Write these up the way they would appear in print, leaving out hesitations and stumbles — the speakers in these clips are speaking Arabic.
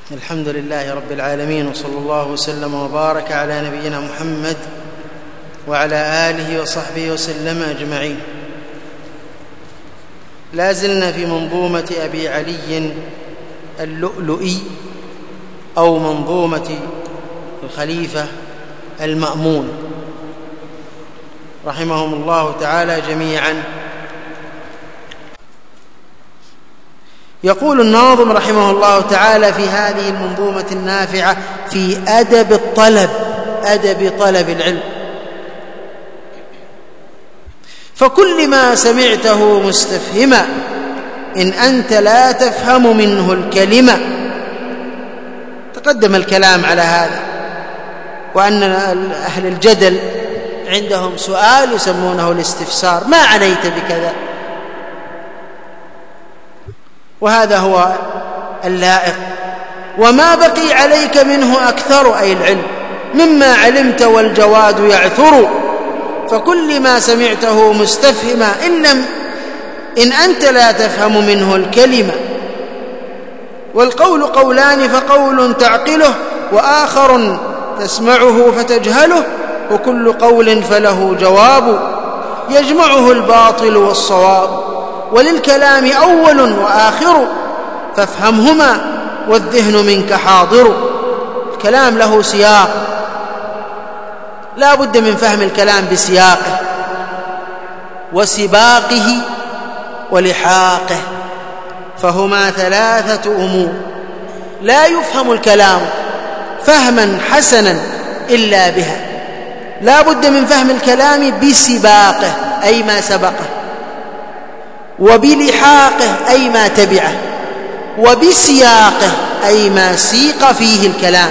الحمد لله رب العالمين، وصلى الله وسلم وبارك على نبينا محمد وعلى آله وصحبه وسلم أجمعين. لا زلنا في منظومة أبي علي اللؤلؤي أو منظومة الخليفة المأمون رحمهم الله تعالى جميعا. يقول الناظم رحمه الله تعالى في هذه المنظومة النافعة في أدب طلب العلم: فكل ما سمعته مستفهما إن أنت لا تفهم منه الكلمة. تقدم الكلام على هذا، وأن أهل الجدل عندهم سؤال يسمونه الاستفسار: ما عنيت بكذا؟ وهذا هو اللائق. وما بقي عليك منه أكثر، أي العلم، مما علمت والجواد يعثر. فكل ما سمعته مستفهما إن أنت لا تفهم منه الكلمة. والقول قولان، فقول تعقله وآخر تسمعه فتجهله، وكل قول فله جواب يجمعه الباطل والصواب. وللكلام أول وآخر فافهمهما والذهن منك حاضر. الكلام له سياق، لا بد من فهم الكلام بسياقه وسباقه ولحاقه، فهما ثلاثة أمور لا يفهم الكلام فهما حسنا إلا بها. لا بد من فهم الكلام بسباقه أي ما سبقه، وبلحاقه أي ما تبعه، وبسياقه أي ما سيق فيه الكلام.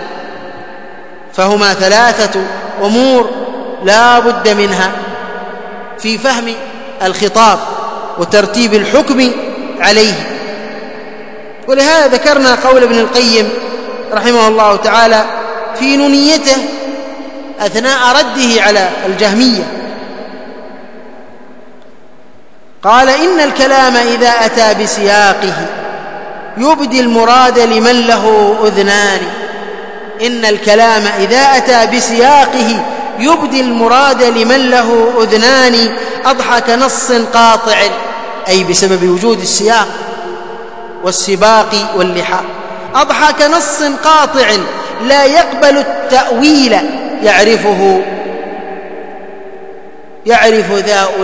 فهما ثلاثة أمور لا بد منها في فهم الخطاب وترتيب الحكم عليه. ولهذا ذكرنا قول ابن القيم رحمه الله تعالى في نونيته أثناء رده على الجهمية، قال: إن الكلام إذا أتى بسياقه يبدي المراد لمن له أذنان. إن الكلام إذا أتى بسياقه يبدي المراد لمن له أذنان. أضحك نص قاطع، أي بسبب وجود السياق والسباق واللحاق. أضحك نص قاطع لا يقبل التأويل يعرف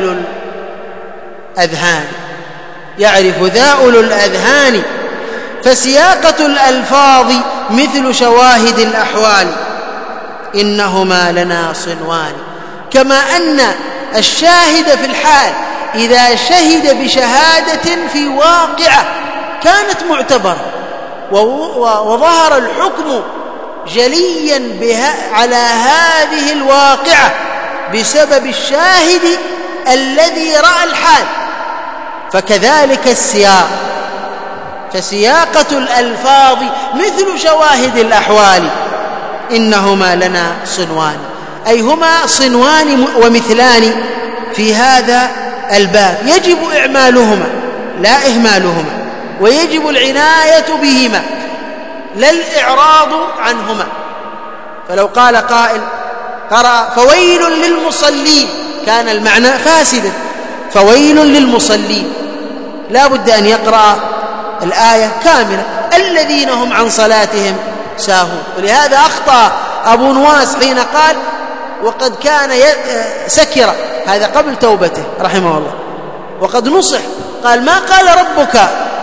ذا أولو الأذهان. فسياقة الألفاظ مثل شواهد الأحوال، إنهما لنا صنوان. كما أن الشاهد في الحال إذا شهد بشهادة في واقعة كانت معتبرة وظهر الحكم جليا بها على هذه الواقعة بسبب الشاهد الذي رأى الحال، فكذلك السياق. فسياقة الألفاظ مثل شواهد الأحوال، إنهما لنا صنوان، أي هما صنوان ومثلان في هذا الباب، يجب إعمالهما لا إهمالهما، ويجب العناية بهما لا الإعراض عنهما. فلو قال قائل قرأ فويل للمصلين كان المعنى فاسدا. فويل للمصلين لا بد أن يقرأ الآية كاملة: الذين هم عن صلاتهم ساهون. ولهذا أخطأ أبو نواس حين قال وقد كان سكر، هذا قبل توبته رحمه الله، وقد نصح. قال: ما قال ربك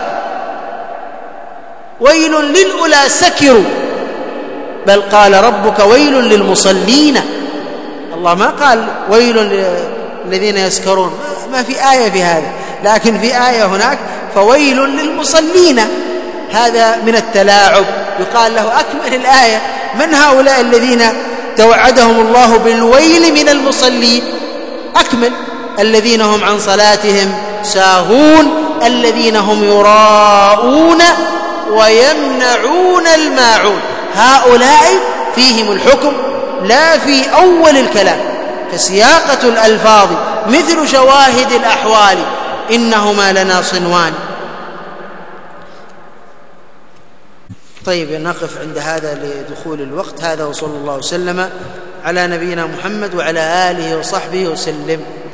ويل للأولى سكروا، بل قال ربك ويل للمصلين. الله ما قال ويل للذين يسكرون، ما في آية في هذا، لكن في آية هناك فويل للمصلين. هذا من التلاعب، يقال له أكمل الآية: من هؤلاء الذين توعدهم الله بالويل من المصلين؟ أكمل: الذين هم عن صلاتهم ساهون، الذين هم يراءون ويمنعون الماعون. هؤلاء فيهم الحكم لا في أول الكلام. فسياقة الألفاظ مثل شواهد الأحوال، إنهما لنا صنوان. طيب نقف عند هذا لدخول الوقت. هذا وصلى الله وسلم على نبينا محمد وعلى آله وصحبه وسلم.